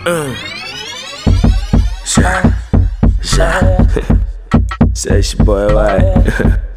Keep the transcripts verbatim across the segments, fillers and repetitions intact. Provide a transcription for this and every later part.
Uh. Shot, shot. Say it's your boy White.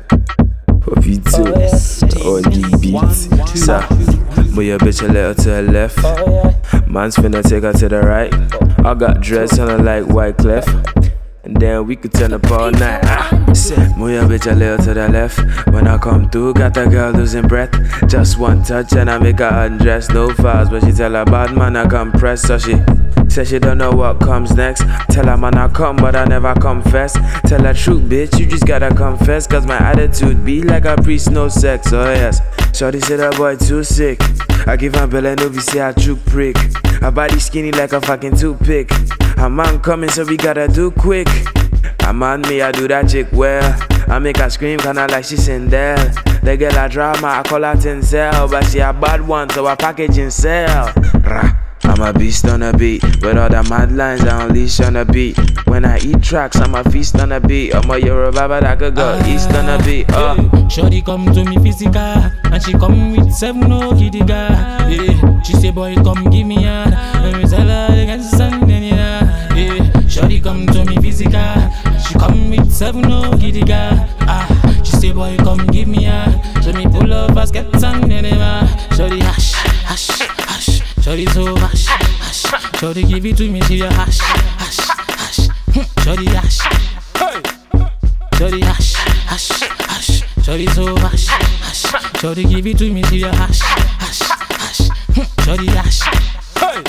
For V two, on the beat. Sa, move your bitch a little to the left. Man's finna take her to the right. I got dreads sounding like Wyclef. And then we could turn up all night. Ah, say, move your bitch a little to the left. When I come through, got the girl losing breath. Just one touch and I make her undress. No fouls, but she tell her bad man I compress. So she says she don't know what comes next. Tell her man I come, but I never confess. Tell her truth, bitch, you just gotta confess. Cause my attitude be like a priest, no sex. Oh yes, shorty said that boy too sick. I give her belly, no we see her true prick. Her body skinny like a fucking toothpick. Her man coming, so we gotta do quick. A man me, I do that chick well. I make her scream kinda like she Sindel. The girl a drama, I call her Tinsel. But she a bad one, so I package and sell. Rah. I'm a beast on a beat. With all the mad lines I unleash on a beat. When I eat tracks, I'm a feast on a beat. I'm a Yoruba, but I could go east on a beat. uh. Shorty come to me physical, and she come with seven no kitty girl. Yeah. She say boy come give me a, and we tell her they can stand in ya. Yeah. Shorty come to me physical, she come with seven no kitty girl. Ah. She say boy come give me a, so me pull up baskets and in ya. Shorty hash, hash, hash. Shorty so hash, hash. Shorty give it to me, she a hash, hash, hash. Hm. Shorty hash, hey. Shorty hash, hash, hash. Shorty so hash, hash. Shorty give it to me, she a hash, hash, hash. Hm. Shorty hash, hey.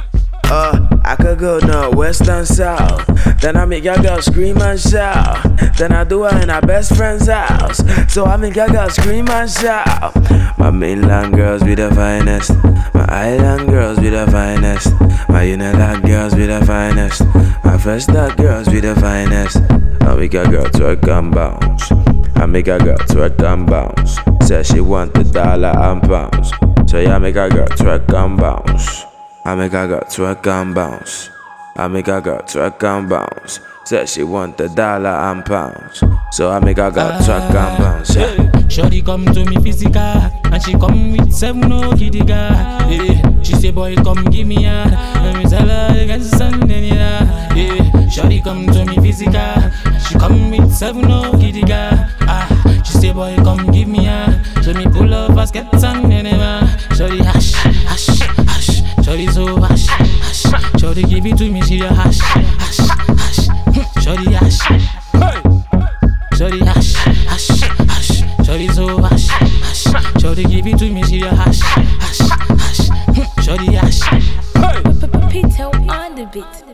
Uh, I could go north, west and south. Then I make your girl scream and shout. Then I do her in her best friend's house. So I make your girl scream and shout. My mainland girls be the finest. My island girls be the finest. My Unilag girls be the finest. My first nut girls be the finest. I make a girl twerk and bounce. I make a girl twerk and bounce. Says she want the dollar and pounds. So yeah, I make a girl twerk and bounce. I make a girl twerk and bounce. I make a girl twerk and bounce. Says she want the dollar and pounds. So I make a girl twerk and bounce. Yeah. Shorty come to me physical, and she come with seven no kitty girl. Yeah. She say boy come give me a, and we tell her they can stand in ya. Yeah. Shorty come to me physical, she come with seven no kitty girl. Ah. She say boy come give me a, so me pull up baskets and in ya. Shorty hash, hash, hash. Shorty so hash, hash. Shorty give it to me, she a hash, hash, hash. Hm. Shorty hash, hey. Shorty hash, hash, hash. Shorty so hash, hash. Shorty give it to me, she a hash, hash, hash. Hm. Shorty hash, hey. Pito on the beat.